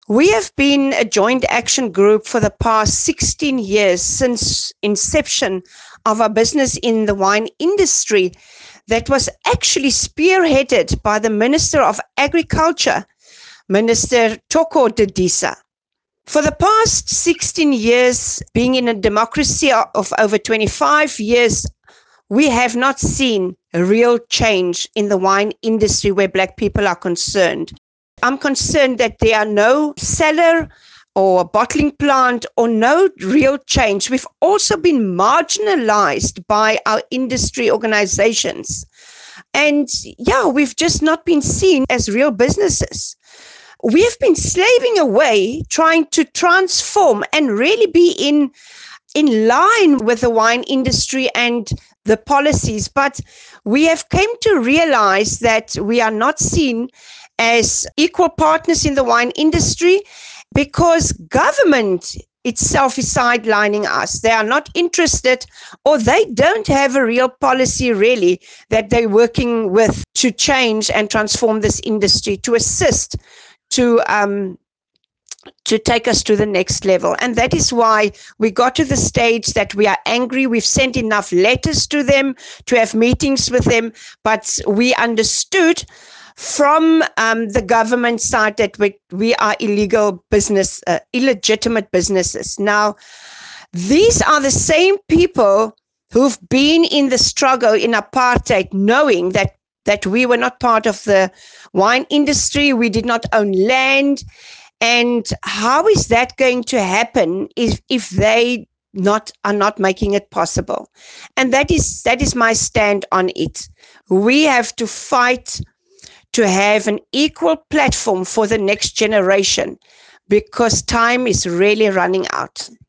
We have been a joint action group for the past 16 years since inception of our business in the wine industry that was actually spearheaded by the Minister of Agriculture, Minister Toko Dedisa. For the past 16 years, being in a democracy of over 25 years, we have not seen a real change in the wine industry where Black people are concerned. I'm concerned that there are no cellar or bottling plant or no real change. We've also been marginalized by our industry organizations. And we've just not been seen as real businesses. We've been slaving away trying to transform and really be in line with the wine industry and the policies, but we have come to realize that we are not seen as equal partners in the wine industry because government itself is sidelining us. They are not interested, or they don't have a real policy really that they're working with to change and transform this industry, to assist to take us to the next level. And that is why we got to the stage that we are angry. We've sent enough letters to them to have meetings with them, but we understood from the government side that we are illegal business, illegitimate businesses. Now, these are the same people who've been in the struggle in apartheid, knowing that we were not part of the wine industry, we did not own land. And how is that going to happen if they are not making it possible? And that is my stand on it. We have to fight to have an equal platform for the next generation because time is really running out.